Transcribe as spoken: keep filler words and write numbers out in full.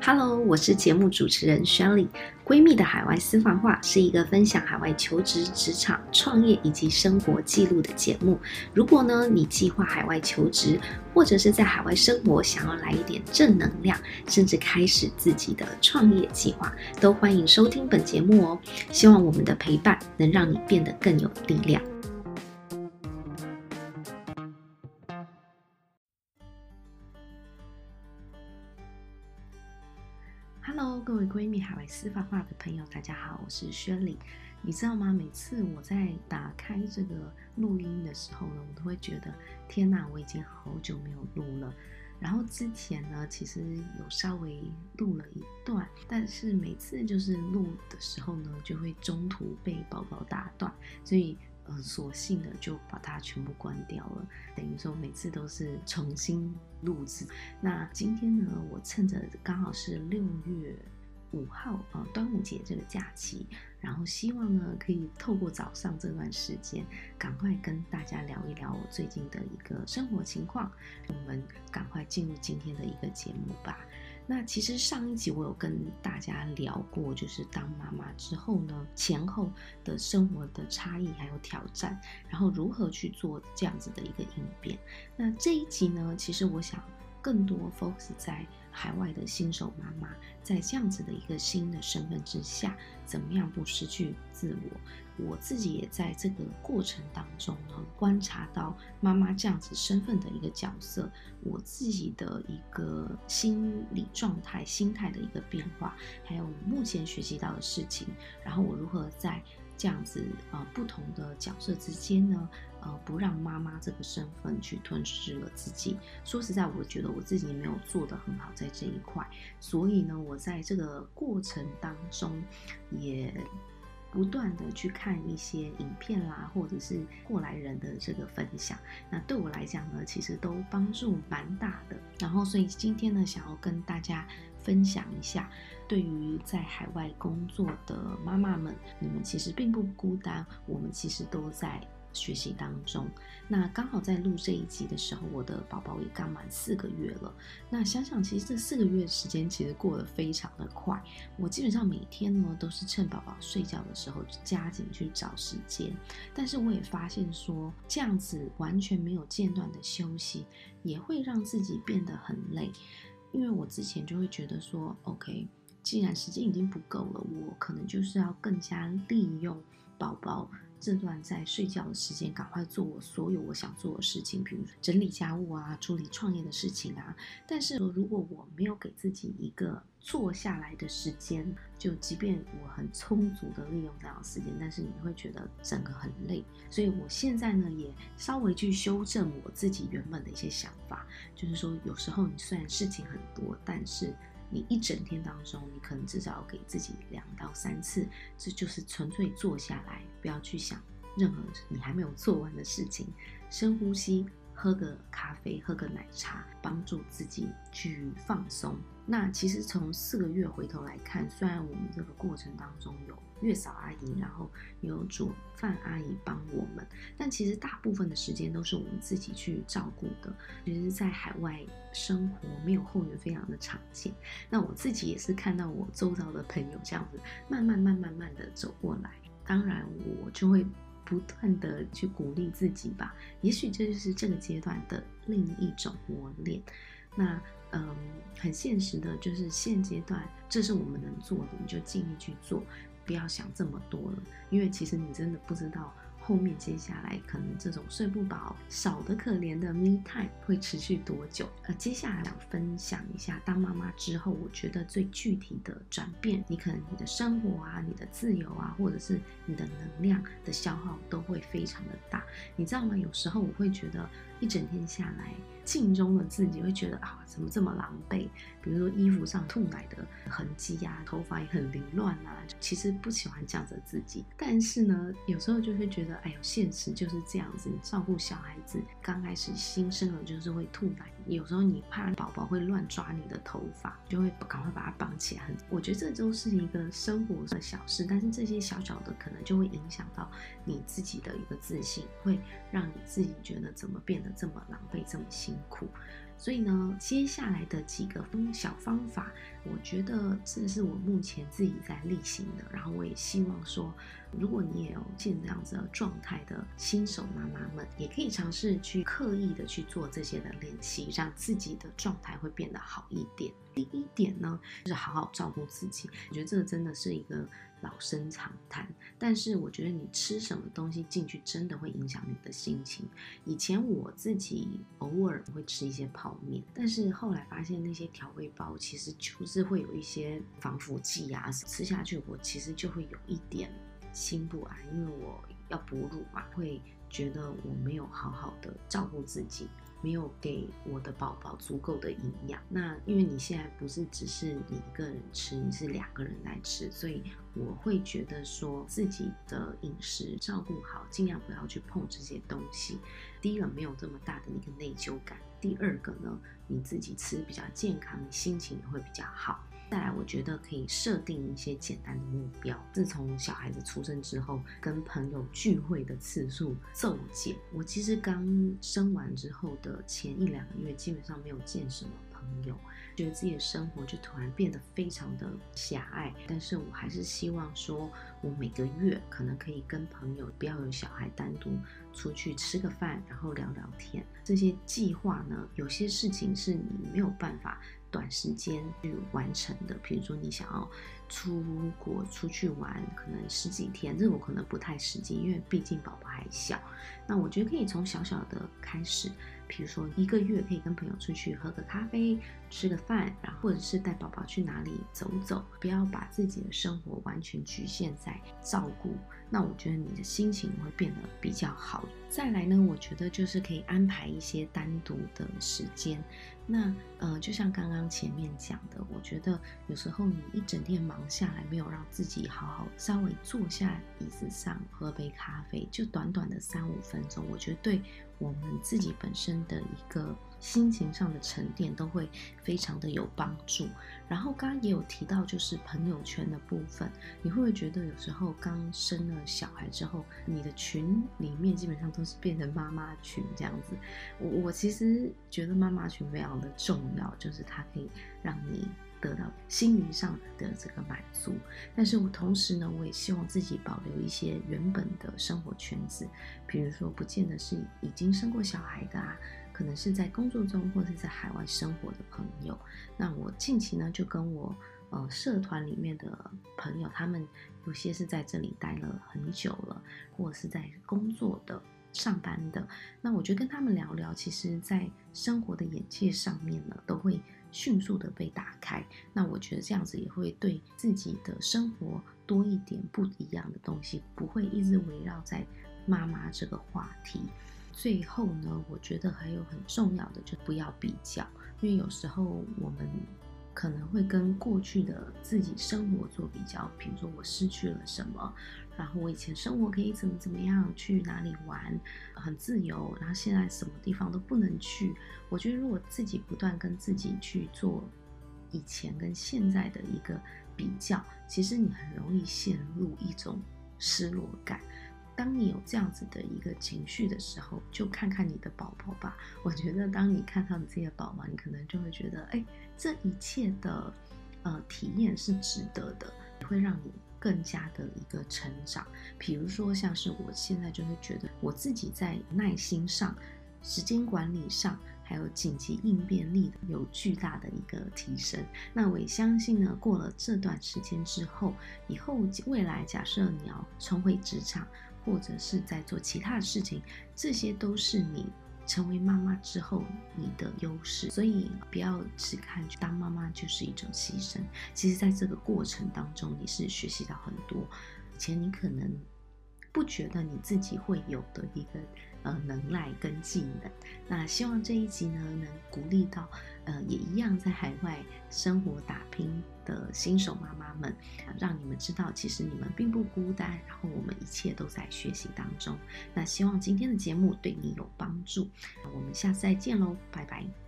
Hello， 我是节目主持人 Shirley。闺蜜的海外私房话是一个分享海外求职、职场、创业以及生活记录的节目。如果呢你计划海外求职，或者是在海外生活，想要来一点正能量，甚至开始自己的创业计划，都欢迎收听本节目哦。希望我们的陪伴能让你变得更有力量。Hello， 各位闺蜜海外私房话的朋友，大家好，我是薛礼。你知道吗？每次我在打开这个录音的时候呢，我都会觉得天哪，我已经好久没有录了。然后之前呢，其实有稍微录了一段，但是每次就是录的时候呢，就会中途被宝宝打断，所以呃，索性的就把它全部关掉了，等于说每次都是重新录制。那今天呢，我趁着刚好是六月五号呃端午节这个假期，然后希望呢可以透过早上这段时间，赶快跟大家聊一聊我最近的一个生活情况。我们赶快进入今天的一个节目吧。那其实上一集我有跟大家聊过，就是当妈妈之后呢，前后的生活的差异还有挑战，然后如何去做这样子的一个应变。那这一集呢，其实我想更多 focus 在海外的新手妈妈，在这样子的一个新的身份之下，怎么样不失去自我。我自己也在这个过程当中呢，观察到妈妈这样子身份的一个角色，我自己的一个心理状态、心态的一个变化，还有目前学习到的事情，然后我如何在这样子呃不同的角色之间呢，呃不让妈妈这个身份去吞噬了自己。说实在，我觉得我自己没有做得很好在这一块，所以呢，我在这个过程当中也不断的去看一些影片啦，或者是过来人的这个分享，那对我来讲呢，其实都帮助蛮大的。然后，所以今天呢，想要跟大家分享一下，对于在海外工作的妈妈们，你们其实并不孤单，我们其实都在学习当中。那刚好在录这一集的时候，我的宝宝也刚满四个月了。那想想，其实这四个月的时间其实过得非常的快。我基本上每天呢都是趁宝宝睡觉的时候加紧去找时间，但是我也发现说，这样子完全没有间断的休息，也会让自己变得很累。因为我之前就会觉得说 OK， 既然时间已经不够了，我可能就是要更加利用宝宝这段在睡觉的时间，赶快做我所有我想做的事情，比如整理家务啊，处理创业的事情啊。但是如果我没有给自己一个坐下来的时间，就即便我很充足的利用这样的时间，但是你会觉得整个很累。所以我现在呢，也稍微去修正我自己原本的一些想法，就是说有时候你虽然事情很多，但是你一整天当中，你可能至少要给自己两到三次，这就是纯粹坐下来，不要去想任何你还没有做完的事情，深呼吸，喝个咖啡，喝个奶茶，帮助自己去放松。那其实从四个月回头来看，虽然我们这个过程当中有月嫂阿姨，然后有煮饭阿姨帮我们，但其实大部分的时间都是我们自己去照顾的。其实在海外生活没有后援非常的常见，那我自己也是看到我周遭的朋友这样子慢慢慢慢慢的走过来，当然我就会不断的去鼓励自己吧，也许这就是这个阶段的另一种磨练。那嗯，很现实的就是现阶段这是我们能做的，你就尽力去做，不要想这么多了，因为其实你真的不知道后面接下来可能这种睡不饱、少得可怜的 me time 会持续多久。呃，接下来想分享一下当妈妈之后我觉得最具体的转变，你可能你的生活啊、你的自由啊，或者是你的能量的消耗都会非常的大。你知道吗？有时候我会觉得一整天下来，镜中的自己会觉得啊，怎么这么狼狈？比如说衣服上吐奶的痕迹啊，头发也很凌乱啊，其实不喜欢这样子的自己。但是呢，有时候就会觉得，哎呦，现实就是这样子。你照顾小孩子，刚开始新生儿就是会吐奶，有时候你怕宝宝会乱抓你的头发，就会赶快把它绑起来。我觉得这都是一个生活的小事，但是这些小小的可能就会影响到你自己的一个自信，会让你自己觉得怎么变得这么狼狈，这么辛苦。 所以呢，接下来的几个小方法，我觉得这是我目前自己在例行的，然后我也希望说，如果你也有现这样子的状态的新手妈妈们，也可以尝试去刻意的去做这些的练习，让自己的状态会变得好一点。第一点呢，就是好好照顾自己。我觉得这个真的是一个老生常谈，但是我觉得你吃什么东西进去，真的会影响你的心情。以前我自己偶尔会吃一些泡面，但是后来发现那些调味包其实就是会有一些防腐剂啊，吃下去我其实就会有一点心不安，因为我要哺乳嘛，会觉得我没有好好的照顾自己，没有给我的宝宝足够的营养。那因为你现在不是只是你一个人吃，你是两个人来吃，所以我会觉得说自己的饮食照顾好，尽量不要去碰这些东西。第一个没有这么大的一个内疚感，第二个呢，你自己吃比较健康，你心情也会比较好。再来，我觉得可以设定一些简单的目标。自从小孩子出生之后，跟朋友聚会的次数骤减。我其实刚生完之后的前一两个月，基本上没有见什么朋友，觉得自己的生活就突然变得非常的狭隘。但是我还是希望说，我每个月可能可以跟朋友，不要有小孩，单独出去吃个饭，然后聊聊天。这些计划呢，有些事情是你没有办法短时间去完成的，比如说你想要出国出去玩，可能十几天，这种可能不太实际，因为毕竟宝宝还小。那我觉得可以从小小的开始，比如说一个月可以跟朋友出去喝个咖啡，吃个饭，然后或者是带宝宝去哪里走走，不要把自己的生活完全局限在照顾。那我觉得你的心情会变得比较好。再来呢，我觉得就是可以安排一些单独的时间。那呃，就像刚刚前面讲的，我觉得有时候你一整天忙下来，没有让自己好好稍微坐下椅子上喝杯咖啡，就短短的三五分钟，我觉得对我们自己本身的一个心情上的沉淀都会非常的有帮助。然后刚刚也有提到就是朋友圈的部分，你会不会觉得有时候刚生了小孩之后，你的群里面基本上都是变成妈妈群这样子？我我其实觉得妈妈群非常的重要，就是它可以让你得到心理上的这个满足。但是我同时呢，我也希望自己保留一些原本的生活圈子，比如说不见得是已经生过小孩的啊，可能是在工作中或者在海外生活的朋友。那我近期呢，就跟我呃社团里面的朋友，他们有些是在这里待了很久了，或者是在工作的上班的，那我觉得跟他们聊聊，其实在生活的眼界上面呢，都会迅速的被打开。那我觉得这样子也会对自己的生活多一点不一样的东西，不会一直围绕在妈妈这个话题。最后呢，我觉得还有很重要的，就不要比较，因为有时候我们可能会跟过去的自己生活做比较，比如说我失去了什么，然后我以前生活可以怎么怎么样，去哪里玩很自由，然后现在什么地方都不能去。我觉得如果自己不断跟自己去做以前跟现在的一个比较，其实你很容易陷入一种失落感。当你有这样子的一个情绪的时候，就看看你的宝宝吧。我觉得当你看到你自己的宝宝，你可能就会觉得，哎，这一切的呃体验是值得的，会让你更加的一个成长。比如说像是我现在就会觉得我自己在耐心上、时间管理上，还有紧急应变力有巨大的一个提升。那我也相信呢，过了这段时间之后，以后未来假设你要重回职场，或者是在做其他的事情，这些都是你成为妈妈之后你的优势。所以不要只看当妈妈就是一种牺牲，其实在这个过程当中，你是学习到很多以前你可能不觉得你自己会有的一个呃能耐跟技能。那希望这一集呢，能鼓励到呃也一样在海外生活打拼的新手妈妈们，让你们知道其实你们并不孤单，然后我们一切都在学习当中。那希望今天的节目对你有帮助，我们下次再见喽，拜拜。